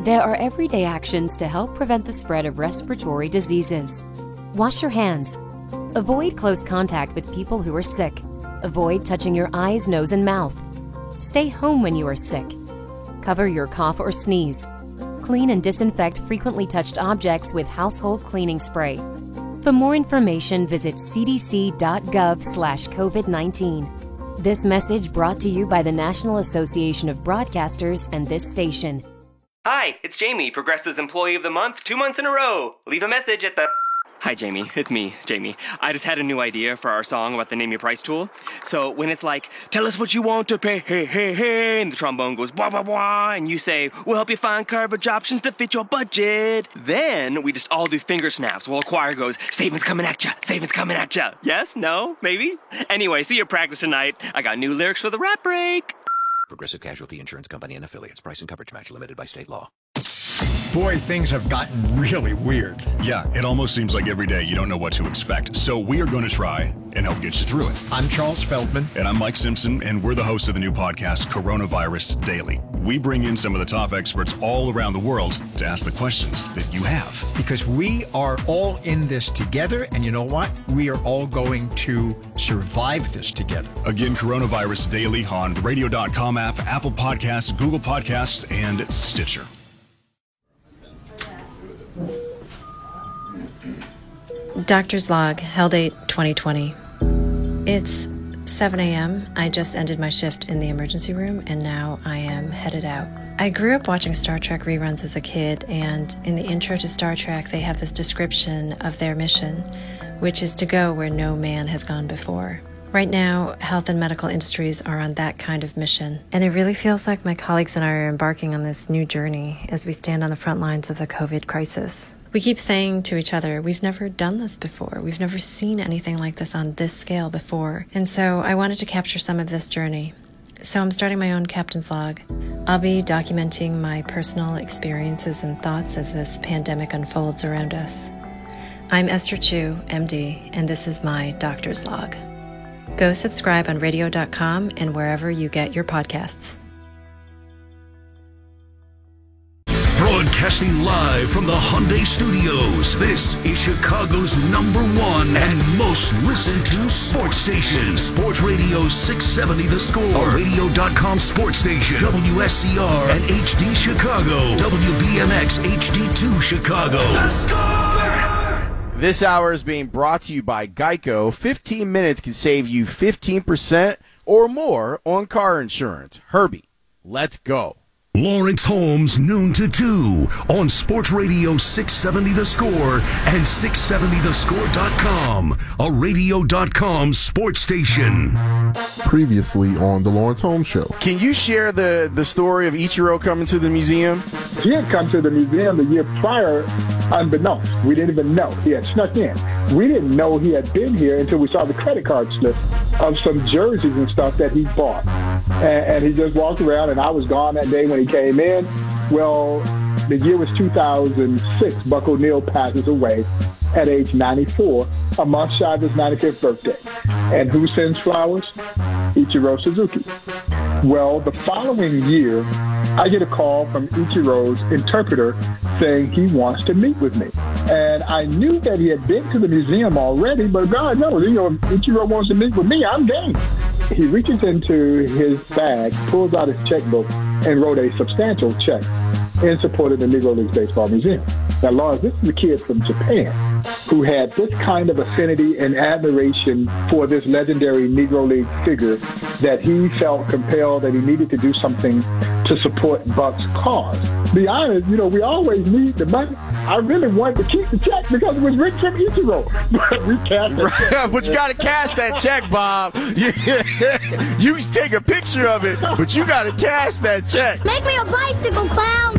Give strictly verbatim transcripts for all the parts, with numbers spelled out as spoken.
There are everyday actions to help prevent the spread of respiratory diseases. Wash your hands. Avoid close contact with people who are sick. Avoid touching your eyes, nose, and mouth. Stay home when you are sick. Cover your cough or sneeze. Clean and disinfect frequently touched objects with household cleaning spray. For more information, visit c d c dot gov slash covid nineteen. This message brought to you by the National Association of Broadcasters and this station. Hi, it's Jamie, Progressive's Employee of the Month, two months in a row. Leave a message at the... Hi, Jamie. It's me, Jamie. I just had a new idea for our song about the Name Your Price tool. So when it's like, tell us what you want to pay, hey, hey, hey, and the trombone goes, blah, blah, blah, and you say, we'll help you find coverage options to fit your budget. Then we just all do finger snaps while a choir goes, savings coming at ya, savings coming at ya. Yes? No? Maybe? Anyway, see you practice tonight. I got new lyrics for the rap break. Progressive Casualty Insurance Company and Affiliates. Price and coverage match limited by state law. Boy, things have gotten really weird. Yeah, it almost seems like every day you don't know what to expect. So we are going to try and help get you through it. I'm Charles Feldman. And I'm Mike Simpson, and we're the hosts of the new podcast, Coronavirus Daily. We bring in some of the top experts all around the world to ask the questions that you have. Because we are all in this together, and you know what? We are all going to survive this together. Again, Coronavirus Daily on the radio dot com app, Apple Podcasts, Google Podcasts, and Stitcher. Doctor's log, hell date twenty twenty. It's seven a.m. I just ended my shift in the emergency room, and now I am headed out. I grew up watching Star Trek reruns as a kid, and in the intro to Star Trek, they have this description of their mission, which is to go where no man has gone before. Right now, health and medical industries are on that kind of mission, and it really feels like my colleagues and I are embarking on this new journey as we stand on the front lines of the COVID crisis. We keep saying to each other, we've never done this before. We've never seen anything like this on this scale before. And so I wanted to capture some of this journey. So I'm starting my own captain's log. I'll be documenting my personal experiences and thoughts as this pandemic unfolds around us. I'm Esther Chu, M D, and this is my doctor's log. Go subscribe on radio dot com and wherever you get your podcasts. Broadcasting live from the Hyundai Studios, this is Chicago's number one and most listened to sports station. Sports Radio six seventy The Score, a radio dot com sports station, W S C R and H D Chicago, W B M X H D two Chicago. The Score! This hour is being brought to you by Geico. fifteen minutes can save you fifteen percent or more on car insurance. Herbie, let's go. Lawrence Holmes, noon to two on Sports Radio six seventy The Score and six seventy the score dot com, a radio dot com sports station. Previously on the Lawrence Holmes Show. Can you share the, the story of Ichiro coming to the museum? He had come to the museum the year prior, unbeknownst. We didn't even know. He had snuck in. We didn't know he had been here until we saw the credit card slip of some jerseys and stuff that he bought. And, and he just walked around, and I was gone that day when he came in. Well, the year was two thousand six. Buck O'Neil passes away at age ninety-four, a month shy of his ninety-fifth birthday. And who sends flowers? Ichiro Suzuki. Well, the following year, I get a call from Ichiro's interpreter saying he wants to meet with me. And I knew that he had been to the museum already, but God knows, you know, if Ichiro wants to meet with me, I'm game. He reaches into his bag, pulls out his checkbook, and wrote a substantial check in support of the Negro Leagues Baseball Museum. Now, Lawrence, this is a kid from Japan who had this kind of affinity and admiration for this legendary Negro League figure that he felt compelled that he needed to do something to support Buck's cause. To be honest, you know, we always need the money. I really wanted to keep the check because it was written from Ichiro. But we cashed the check. But you got to cash that check, Bob. You can take a picture of it, but you got to cash that check. Make me a bicycle, clown.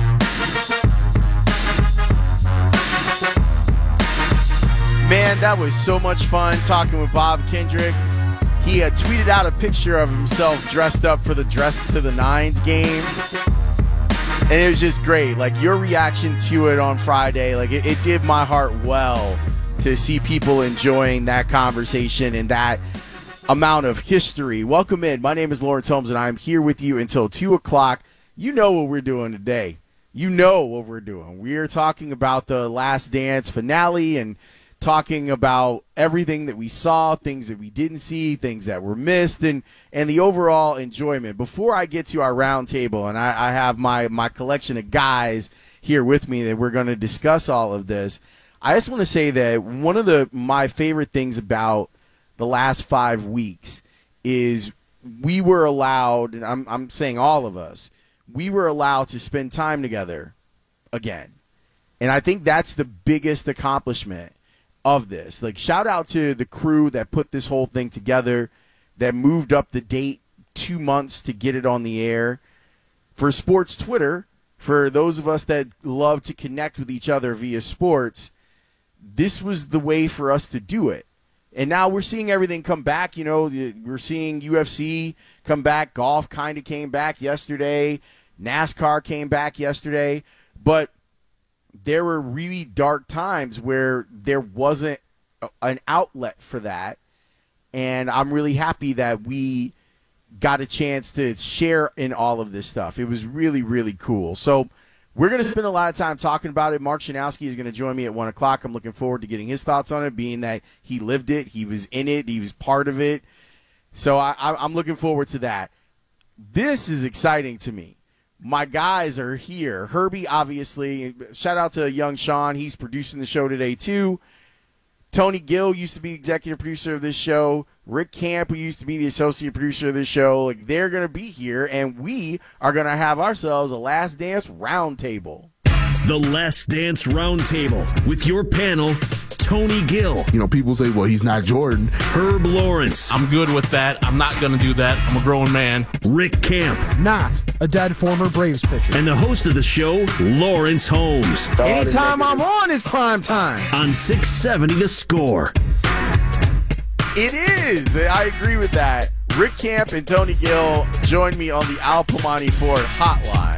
Man, that was so much fun talking with Bob Kendrick. He uh, tweeted out a picture of himself dressed up for the Dress to the Nines game. And it was just great. Like, your reaction to it on Friday, like, it, it did my heart well to see people enjoying that conversation and that amount of history. Welcome in. My name is Lawrence Holmes, and I'm here with you until two o'clock. You know what we're doing today. you know what we're doing. We are talking about the Last Dance finale and talking about everything that we saw, things that we didn't see, things that were missed, and, and the overall enjoyment. Before I get to our round table, and I, I have my, my collection of guys here with me that we're going to discuss all of this, I just want to say that one of the my favorite things about the last five weeks is we were allowed, and I'm, I'm saying all of us, we were allowed to spend time together again. And I think that's the biggest accomplishment of this. Like, shout out to the crew that put this whole thing together, that moved up the date two months to get it on the air. For Sports Twitter, for those of us that love to connect with each other via sports, this was the way for us to do it. And now we're seeing everything come back. You know, we're seeing U F C come back. Golf kind of came back yesterday. NASCAR came back yesterday. But there were really dark times where there wasn't an outlet for that. And I'm really happy that we got a chance to share in all of this stuff. It was really, really cool. So we're going to spend a lot of time talking about it. Mark Shanowski is going to join me at one o'clock. I'm looking forward to getting his thoughts on it, being that he lived it, he was in it, he was part of it. So I, I'm looking forward to that. This is exciting to me. My guys are here. Herbie, obviously. Shout out to young Sean. He's producing the show today, too. Tony Gill used to be executive producer of this show. Rick Camp, who used to be the associate producer of this show. Like, they're going to be here, and we are going to have ourselves a Last Dance Roundtable. The Last Dance Roundtable with your panel, Tony Gill. You know, people say, well, he's not Jordan. Herb Lawrence. I'm good with that. I'm not going to do that. I'm a grown man. Rick Camp. Not a dead former Braves pitcher. And the host of the show, Lawrence Holmes. Anytime I'm on is prime time. On six seventy The Score. It is. I agree with that. Rick Camp and Tony Gill join me on the Al Piemonte Ford hotline.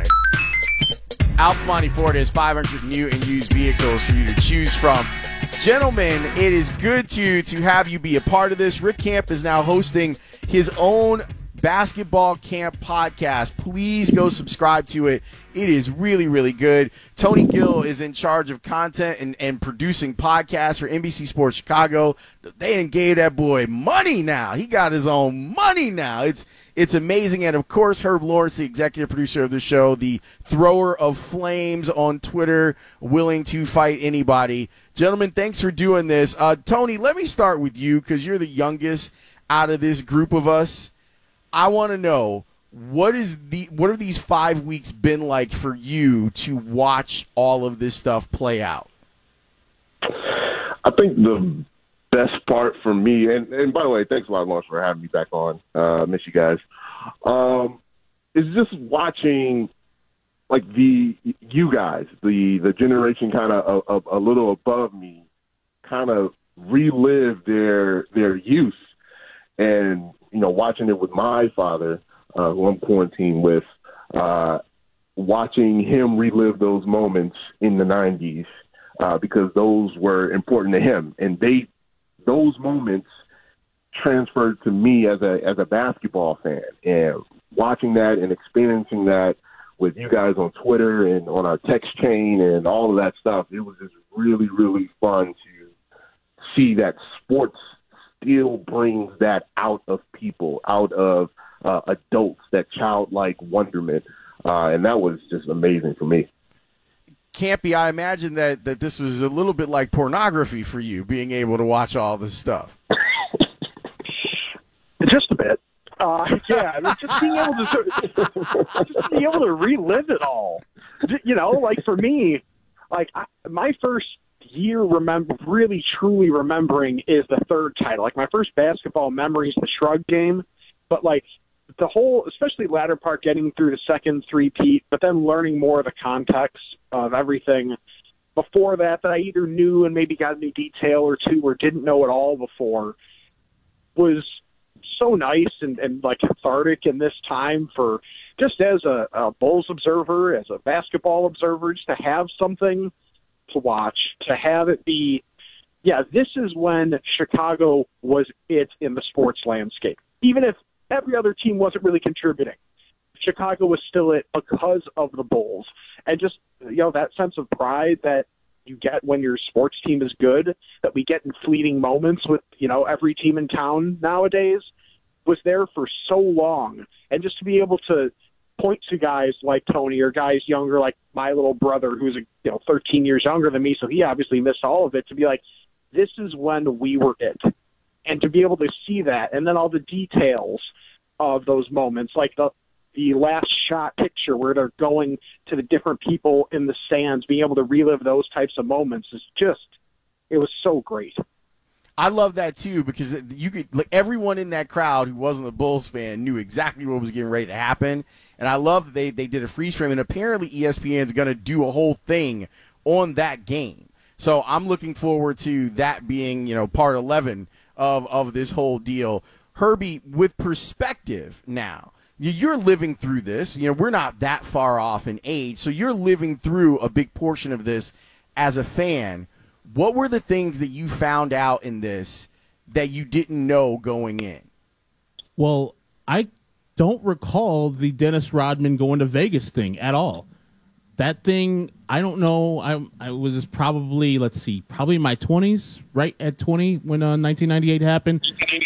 Al Piemonte Ford has five hundred new and used vehicles for you to choose from. Gentlemen, it is good to, to have you be a part of this. Rick Camp is now hosting his own basketball camp podcast. Please go subscribe to it. It is really, really good. Tony Gill is in charge of content and, and producing podcasts for N B C Sports Chicago. They ain't gave that boy money now. He got his own money now. It's it's amazing. And, of course, Herb Lawrence, the executive producer of the show, the thrower of flames on Twitter, willing to fight anybody. Gentlemen, thanks for doing this. Uh, Tony, let me start with you because you're the youngest out of this group of us. I want to know, what is the what have these five weeks been like for you to watch all of this stuff play out? I think the best part for me, and, and by the way, thanks a lot, Lawrence, for having me back on. Uh, miss you guys. Um, is just watching, like, the you guys, the the generation kind of a, a, a little above me, kind of relive their their youth, and you know, watching it with my father, uh, who I'm quarantined with, uh, watching him relive those moments in the nineties, uh, because those were important to him, and they those moments transferred to me as a as a basketball fan, and watching that and experiencing that with you guys on Twitter and on our text chain and all of that stuff, it was just really, really fun to see that sports still brings that out of people, out of uh, adults, that childlike wonderment. Uh, and that was just amazing for me. Campy, I imagine that, that this was a little bit like pornography for you, being able to watch all this stuff. Just a bit. Uh, yeah, just being able to just being able to relive it all. You know, like for me, like I, my first year remember really truly remembering is the third title. Like my first basketball memory is the Shrug game, but like the whole, especially latter part, getting through the second three-peat, but then learning more of the context of everything before that that I either knew and maybe got a new detail or two or didn't know at all before, was so nice and, and like cathartic in this time for just as a, a Bulls observer, as a basketball observer, just to have something to watch, to have it be, yeah, this is when Chicago was it in the sports landscape. Even if every other team wasn't really contributing, Chicago was still it because of the Bulls. And just you know, that sense of pride that you get when your sports team is good, that we get in fleeting moments with, you know, every team in town nowadays, was there for so long. And just to be able to point to guys like Tony or guys younger like my little brother who's, you know, thirteen years younger than me, so he obviously missed all of it, to be like, this is when we were it. And to be able to see that, and then all the details of those moments, like the the last shot picture where they're going to the different people in the stands, being able to relive those types of moments is just, it was so great. I love that too, because you could, like, everyone in that crowd who wasn't a Bulls fan knew exactly what was getting ready to happen. And I love that they, they did a freeze frame, and apparently E S P N is going to do a whole thing on that game. So I'm looking forward to that being, you know, part eleven of, of this whole deal. Herbie, with perspective now, you're living through this. You know, we're not that far off in age, so you're living through a big portion of this as a fan. What were the things that you found out in this that you didn't know going in? Well, I don't recall the Dennis Rodman going to Vegas thing at all. That thing, I don't know. I I was probably, let's see, probably in my twenties, right at twenty when uh, nineteen ninety-eight happened.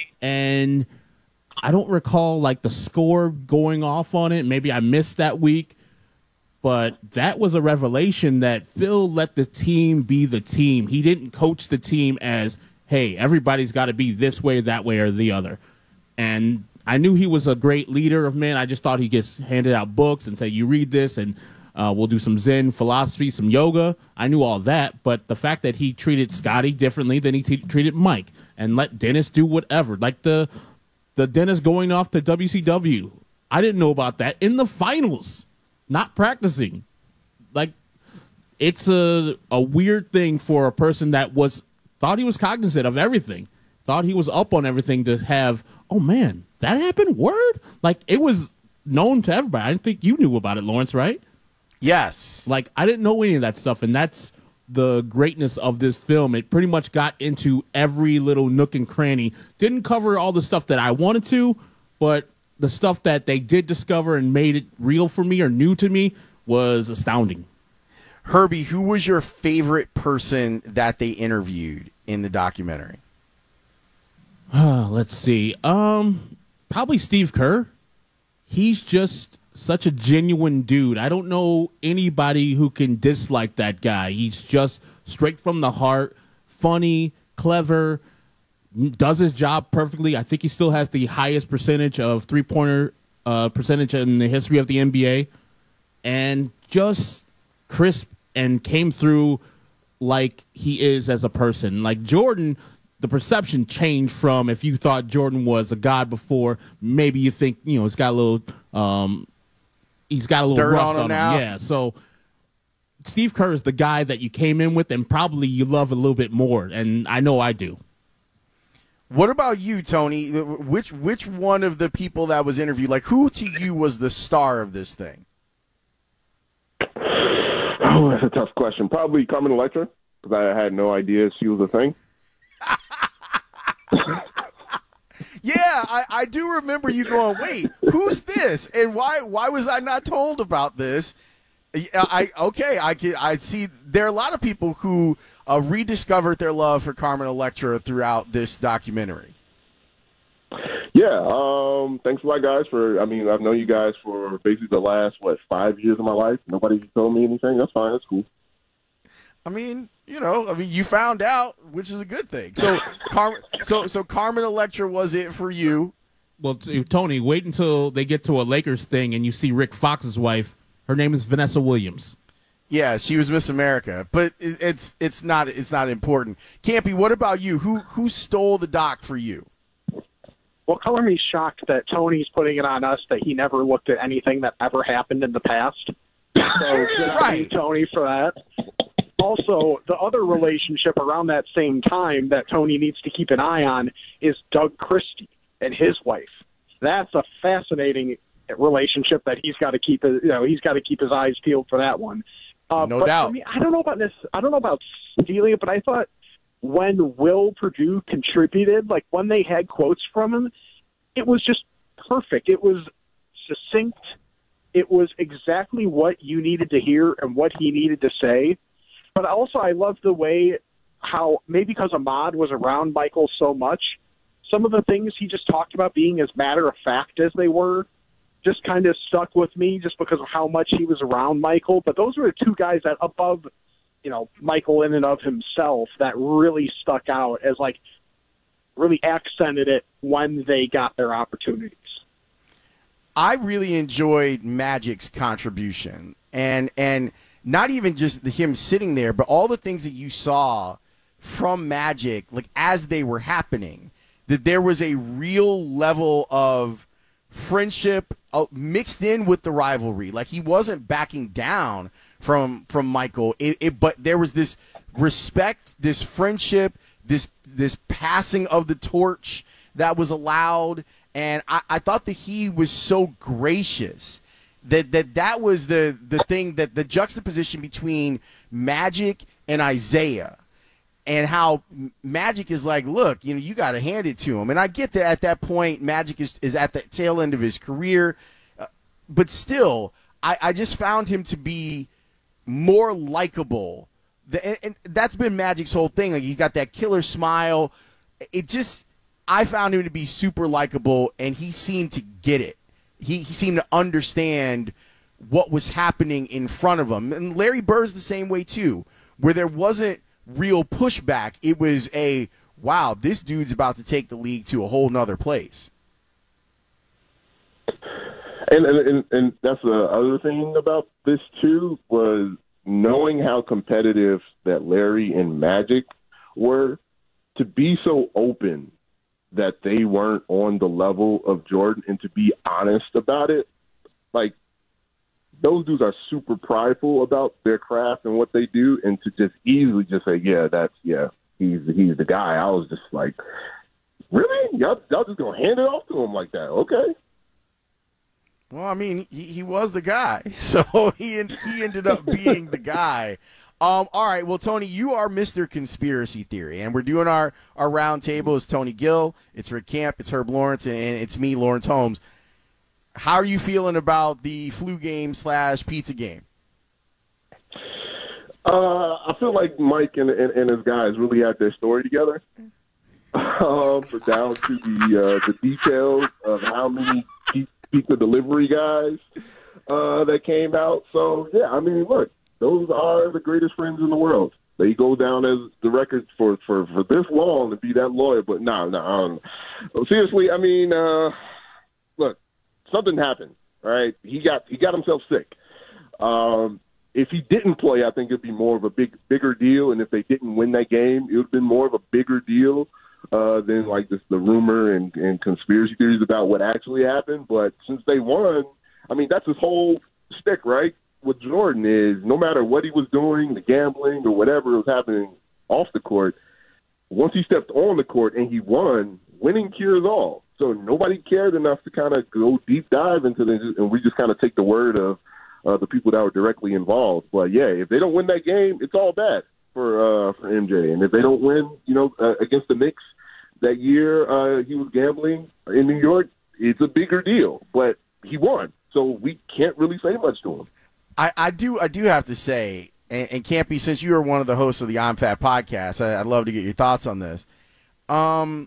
And I don't recall, like, the score going off on it. Maybe I missed that week. But that was a revelation that Phil let the team be the team. He didn't coach the team as, hey, everybody's got to be this way, that way, or the other. And I knew he was a great leader of men. I just thought he just handed out books and said, you read this, and uh, we'll do some Zen philosophy, some yoga. I knew all that. But the fact that he treated Scotty differently than he t- treated Mike and let Dennis do whatever, like the the Dennis going off to W C W. I didn't know about that in the finals. Not practicing. Like, it's a a weird thing for a person that was thought he was cognizant of everything, thought he was up on everything, to have, oh man, that happened? Word? Like, it was known to everybody. I didn't think you knew about it, Lawrence, right? Yes. Like, I didn't know any of that stuff, and that's the greatness of this film. It pretty much got into every little nook and cranny. Didn't cover all the stuff that I wanted to, but the stuff that they did discover and made it real for me or new to me was astounding. Herbie, who was your favorite person that they interviewed in the documentary? Uh, let's see. Um, probably Steve Kerr. He's just such a genuine dude. I don't know anybody who can dislike that guy. He's just straight from the heart, funny, clever, does his job perfectly. I think he still has the highest percentage of three-pointer uh, percentage in the history of the N B A, and just crisp and came through like he is as a person. Like Jordan, the perception changed from, if you thought Jordan was a god before, maybe you think, you know, he's got a little, um, he's got a little dirt rust on him, on him. now. Yeah, so Steve Kerr is the guy that you came in with, and probably you love a little bit more, and I know I do. What about you, Tony? Which which one of the people that was interviewed, like, who to you was the star of this thing? Oh, that's a tough question. Probably Carmen Electra, because I had no idea she was a thing. Yeah, I, I do remember you going, wait, who's this? And why why was I not told about this? I okay, I can I see there are a lot of people who uh, rediscovered their love for Carmen Electra throughout this documentary. Yeah, um, thanks a lot, guys. For I mean, I've known you guys for basically the last what five years of my life. Nobody told me anything. That's fine. That's cool. I mean, you know, I mean, you found out, which is a good thing. So, Carmen, so so Carmen Electra was it for you? Well, t- Tony, wait until they get to a Lakers thing and you see Rick Fox's wife. Her name is Vanessa Williams. Yeah, she was Miss America, but it, it's it's not it's not important. Campy, what about you? Who who stole the doc for you? Well, color me shocked that Tony's putting it on us that he never looked at anything that ever happened in the past. So good on you, Tony, for that. Also, the other relationship around that same time that Tony needs to keep an eye on is Doug Christie and his wife. That's a fascinating relationship that he's got to keep. You know, he's got to keep his eyes peeled for that one. Uh, no but doubt. For me, I don't know about this. I don't know about stealing it, but I thought when Will Perdue contributed, like when they had quotes from him, it was just perfect. It was succinct. it was exactly what you needed to hear and what he needed to say. But also, I love the way how, maybe because Ahmad was around Michael so much, some of the things he just talked about being as matter-of-fact as they were just kind of stuck with me just because of how much he was around Michael. But those were the two guys that above, you know, Michael in and of himself that really stuck out as, like, really accented it when they got their opportunities. I really enjoyed Magic's contribution, and and not even just the, him sitting there, but all the things that you saw from Magic, like as they were happening, that there was a real level of friendship uh, mixed in with the rivalry. Like he wasn't backing down from from Michael, it, it, but there was this respect, this friendship, this this passing of the torch that was allowed. And I, I thought that he was so gracious that that, that was the, the thing, that the juxtaposition between Magic and Isaiah, and how Magic is like, look, you know, you got to hand it to him. And I get that at that point, Magic is, is at the tail end of his career. Uh, but still, I, I just found him to be more likable. The, and, and that's been Magic's whole thing. Like, he's got that killer smile. It just... I found him to be super likable, and he seemed to get it. He, he seemed to understand what was happening in front of him. And Larry Bird's the same way, too, where there wasn't real pushback. It was a, wow, this dude's about to take the league to a whole nother place. And, and, and, and that's the other thing about this, too, was knowing how competitive that Larry and Magic were, to be so open that they weren't on the level of Jordan, and to be honest about it. Like, those dudes are super prideful about their craft and what they do, and to just easily just say, yeah, that's, yeah, he's he's the guy. I was just like, really? Y'all, y'all just going to hand it off to him like that? Okay. Well, I mean, he, he was the guy, so he he ended up being the guy. Um, all right, well, Tony, you are Mister Conspiracy Theory, and we're doing our, our round table. It's Tony Gill, it's Rick Camp, it's Herb Lawrence, and, and it's me, Lawrence Holmes. How are you feeling about the flu game slash pizza game? Uh, I feel like Mike and, and, and his guys really had their story together, um, down to the uh, the details of how many pizza delivery guys uh, that came out. So, yeah, I mean, look. Those are the greatest friends in the world. They go down as the records for, for, for this long to be that loyal. But no, no. Um, seriously, I mean, uh, look, something happened. All right, he got he got himself sick. Um, if he didn't play, I think it'd be more of a big bigger deal. And if they didn't win that game, it would have been more of a bigger deal uh, than like this the rumor and, and conspiracy theories about what actually happened. But since they won, I mean, that's his whole shtick, right? With Jordan is no matter what he was doing, the gambling or whatever was happening off the court, once he stepped on the court and he won, winning cures all. So nobody cared enough to kind of go deep dive into this, and we just kind of take the word of uh, the people that were directly involved. But, yeah, if they don't win that game, it's all bad for uh, for M J. And if they don't win, you know, uh, against the Knicks that year uh, he was gambling in New York, it's a bigger deal. But he won, so we can't really say much to him. I, I do I do have to say, and, and Campy, since you are one of the hosts of the I'm Fat podcast, I, I'd love to get your thoughts on this. Um,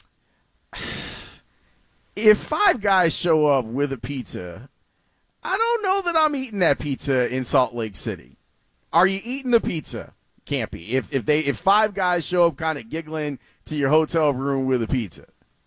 if five guys show up with a pizza, I don't know that I'm eating that pizza in Salt Lake City. Are you eating the pizza, Campy? If if they if five guys show up kind of giggling to your hotel room with a pizza?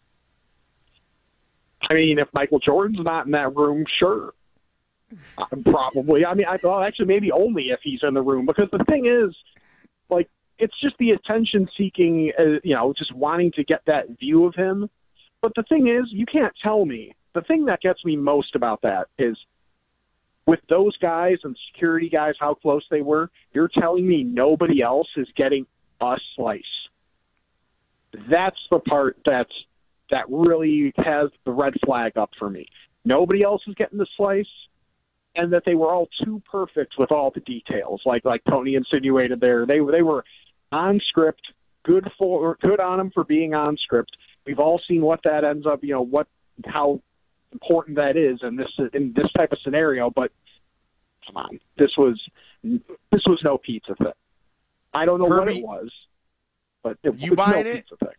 I mean, if Michael Jordan's not in that room, sure. Uh, probably. I mean, I well, actually, maybe only if he's in the room, because the thing is, like, it's just the attention-seeking, uh, you know, just wanting to get that view of him. But the thing is, you can't tell me. The thing that gets me most about that is, with those guys and security guys, how close they were, you're telling me nobody else is getting a slice. That's the part that's that really has the red flag up for me. Nobody else is getting the slice. And that they were all too perfect with all the details, like like Tony insinuated there. They they were on script, good for good on them for being on script. We've all seen what that ends up, you know, what how important that is in this in this type of scenario. But come on, this was this was no pizza fit. I don't know Herbie, what it was, but it you was buying no it? pizza fit.